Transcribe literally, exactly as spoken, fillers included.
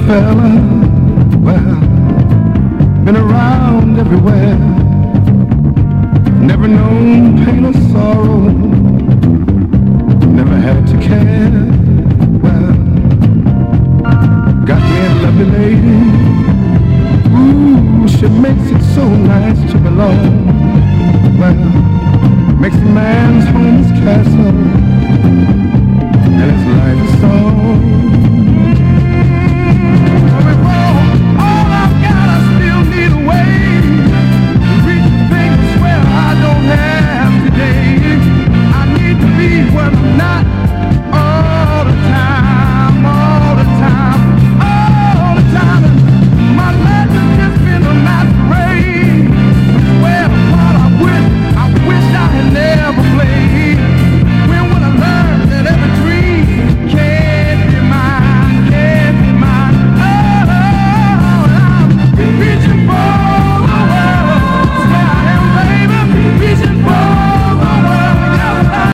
fella, well, been around everywhere, never known pain or sorrow, never had to care. Well, got me a lovely lady, ooh, she makes it so nice to belong. Well, makes a man's home his castle,